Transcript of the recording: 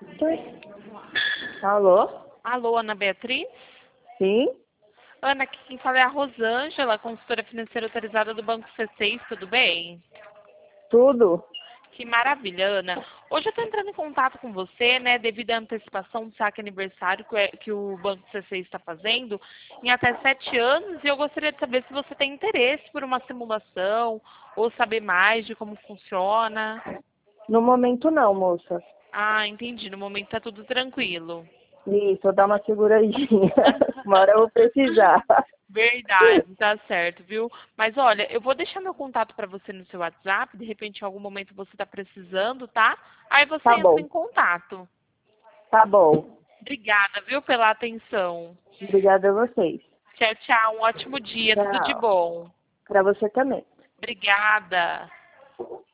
Alô? Alô, Ana Beatriz? Sim? Ana, aqui quem fala é a Rosângela, consultora financeira autorizada do Banco C6, tudo bem? Tudo? Que maravilha, Ana. Hoje eu estou entrando em contato com você, né, devido à antecipação do saque aniversário que o Banco C6 está fazendo em até 7 anos, e eu gostaria de saber se você tem interesse por uma simulação ou saber mais de como funciona. No momento não, moça. Ah, entendi. No momento está tudo tranquilo. Isso, vou dar uma seguradinha. Uma hora eu vou precisar. Verdade, tá certo, viu? Mas olha, eu vou deixar meu contato para você no seu WhatsApp, de repente em algum momento você tá precisando, tá? Aí você Tá entra bom, em contato. tá bom. Obrigada, viu, pela atenção. Obrigada a vocês. Tchau, tchau. Um ótimo dia, tudo de Tchau. bom. Pra você também. Obrigada.